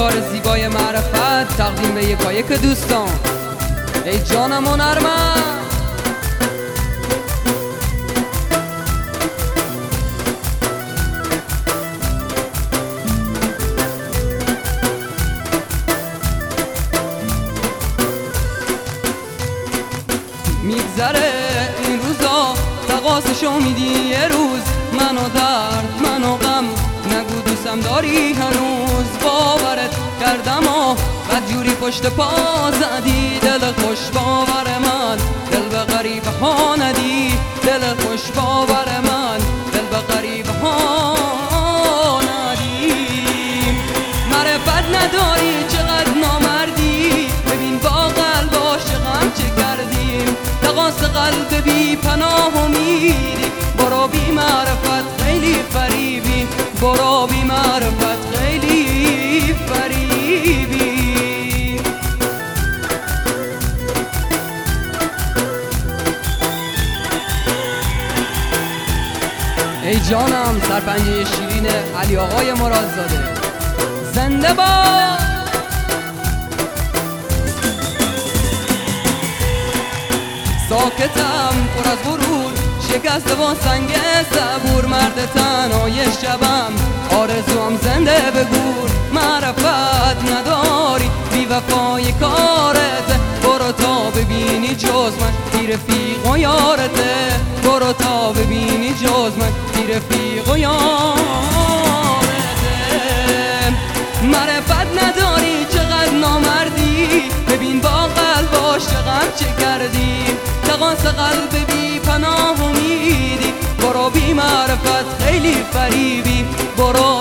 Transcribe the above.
کار زیبای معرفت تقدیم به یکایک دوستان. ای جانم هنرمند، میگذره این روزا تقاسشو میدی یه روز، منو درد منو غم نگو دوستم داری هنوز. باورت کردم و بدجوری پشت پا زدی، دل خوش باور من دل به غریبه ها ندی، دل خوش باور من دل به غریبه ها ندی. معرفت نداری چقدر نامردی، ببین با قلب عاشقم چه کردیم. تقاس قلب بی پناه امیدی، برو بی معرفت خیلی فریبی، برو بی معرفت خیلی فریبی. ای جانم سرپنجه شیرین علی آقای مرادزاده، زنده باد. ساکتم پر از غرور، شکسته با سنگ صبور، مرد تنهای شبم آرزوام زنده به گور. معرفت نداری بی وفای کارته، برو تا ببینی جز من بی رفیق و یارته، برو تا ببینی جز من بی رفیق و یارته. معرفت نداری چقدر نامردی، ببین با قلب عاشقم چه کردی. تقاس قلب بی پناه امیدی، برو بی معرفت خیلی فریبی، برو